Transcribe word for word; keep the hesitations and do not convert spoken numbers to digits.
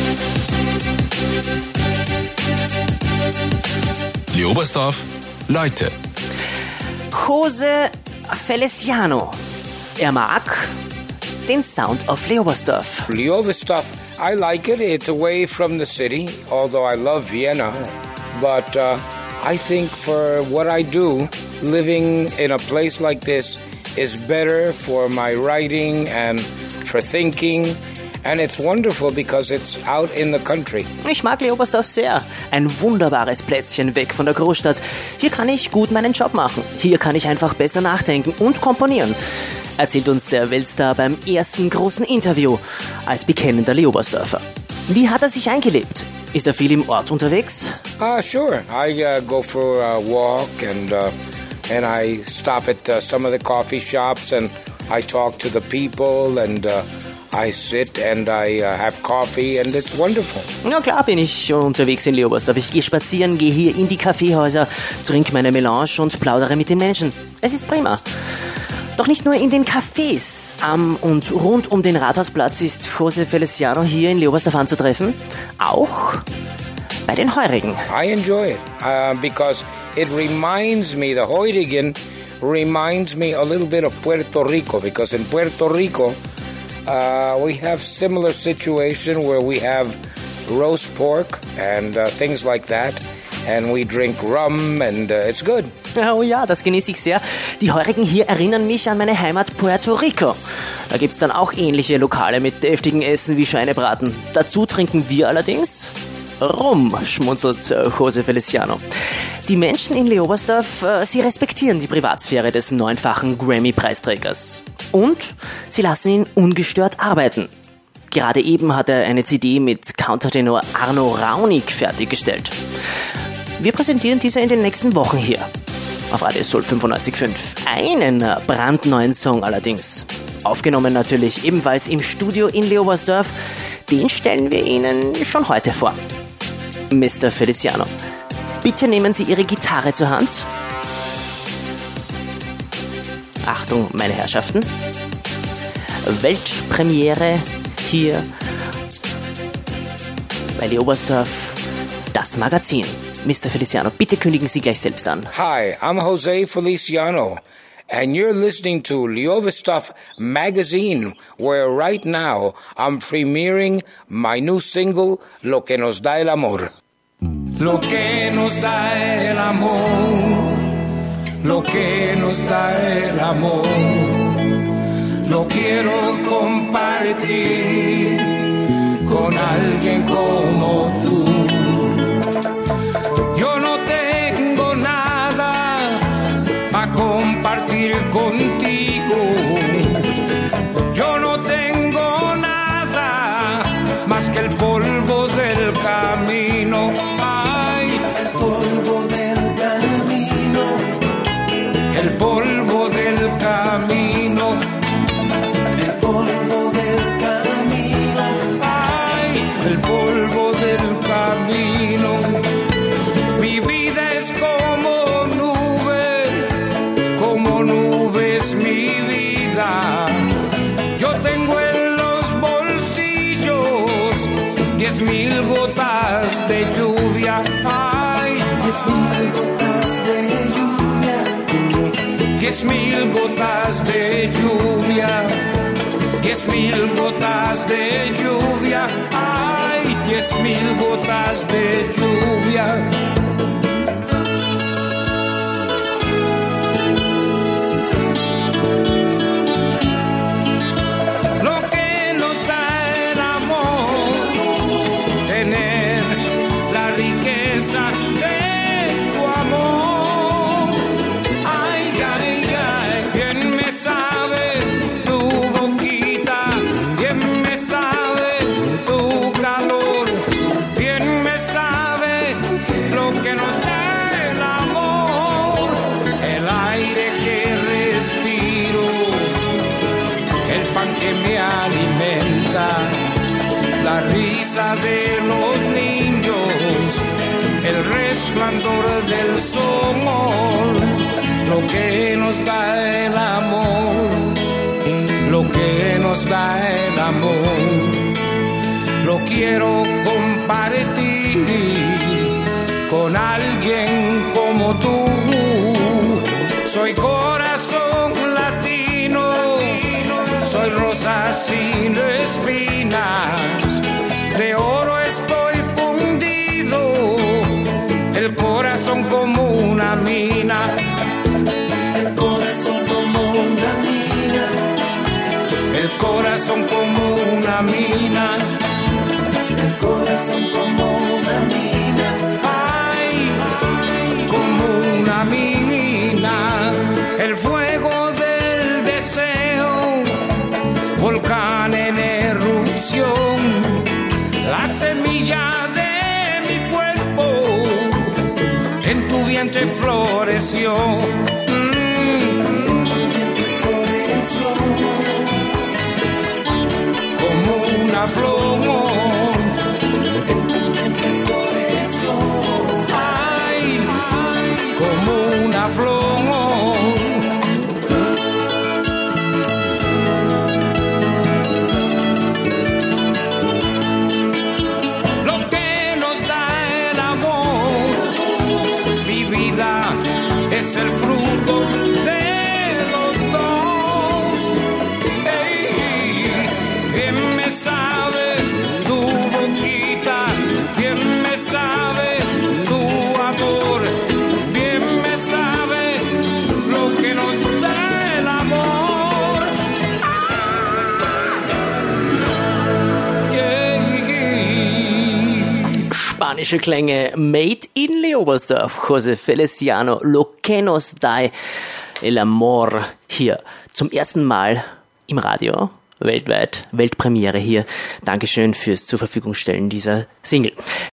Leobersdorf, Leute. Jose Feliciano. Er mag den Sound of Leobersdorf. Leobersdorf, I like it. It's away from the city, although I love Vienna. But uh, I think for what I do, living in a place like this is better for my writing and for thinking. And it's wonderful because it's out in the country. Ich mag Leobersdorf sehr. Ein wunderbares Plätzchen weg von der Großstadt. Hier kann ich gut meinen Job machen. Hier kann ich einfach besser nachdenken und komponieren. Erzählt uns der Weltstar beim ersten großen Interview als bekennender Leobersdorfer. Wie hat er sich eingelebt? Ist er viel im Ort unterwegs? Uh, sure. I uh, go for a walk and, uh, and I stop at uh, some of the coffee shops and I talk to the people and uh, I sit and I uh, have coffee and it's wonderful. Na klar bin ich unterwegs in Leobersdorf. Ich gehe spazieren, gehe hier in die Kaffeehäuser, trinke meine Melange und plaudere mit den Menschen. Es ist prima. Doch nicht nur in den Cafés am und rund um den Rathausplatz ist Jose Feliciano hier in Leobersdorf anzutreffen. Auch bei den Heurigen. I enjoy it uh, because it reminds me, the Heurigen reminds me a little bit of Puerto Rico, because in Puerto Rico uh, we have similar situation where we have roast pork and uh, things like that. And we drink rum and uh, it's good. Oh ja, das genieße ich sehr. Die Heurigen hier erinnern mich an meine Heimat Puerto Rico. Da gibt's dann auch ähnliche Lokale mit deftigen Essen wie Schweinebraten. Dazu trinken wir allerdings Rum, schmunzelt Jose Feliciano. Die Menschen in Leobersdorf, sie respektieren die Privatsphäre des neunfachen Grammy-Preisträgers. Und sie lassen ihn ungestört arbeiten. Gerade eben hat er eine C D mit Countertenor Arno Raunig fertiggestellt. Wir präsentieren diese in den nächsten Wochen hier auf Radio Soul fünfundneunzig Komma fünf. Einen brandneuen Song allerdings. Aufgenommen natürlich ebenfalls im Studio in Leobersdorf. Den stellen wir Ihnen schon heute vor. Mister Feliciano, bitte nehmen Sie Ihre Gitarre zur Hand. Achtung, meine Herrschaften. Weltpremiere hier bei Leobersdorf, das Magazin. Mister Feliciano, bitte kündigen Sie gleich selbst an. Hi, I'm Jose Feliciano, and you're listening to Leobersdorf Magazine, where right now I'm premiering my new single, Lo que nos da el amor. Lo que nos da el amor, lo que nos da el amor, lo quiero compartir con alguien como tú. Compartir contigo, yo no tengo nada más que el polvo del camino. Ay, el polvo del camino, el polvo del camino, el polvo del camino. Ay, el polvo del camino. Mi vida es como nubes, mi vida. Yo tengo en los bolsillos diez mil gotas de lluvia. Ay, diez mil gotas de lluvia. Diez mil gotas de lluvia. Diez mil gotas de lluvia. Ay, diez mil gotas de lluvia. La risa de los niños, el resplandor del sol, lo que nos da el amor, lo que nos da el amor, lo yo quiero compartir con alguien como tú. Soy corazón latino, soy rosa sin espinas, de oro estoy fundido, el corazón como una mina. El corazón como una mina, el corazón como una mina, el corazón como una mina, ay, como una mina, el fuego del deseo, volcán en erupción, la semilla de mi cuerpo en tu vientre floreció. Una flor en tu vientre floreció, ay, como una flor. Lo que nos da el amor, mi vida, es el fruto de los dos. Ey, bien me sabe tu boquita, bien me sabe tu amor, bien me sabe lo que nos da el amor. Yeah. Spanische Klänge, made in Leobersdorf. José Feliciano, Lo que nos da el amor, hier zum ersten Mal im Radio. Weltweit, Weltpremiere hier. Dankeschön fürs zur Verfügung stellen dieser Single.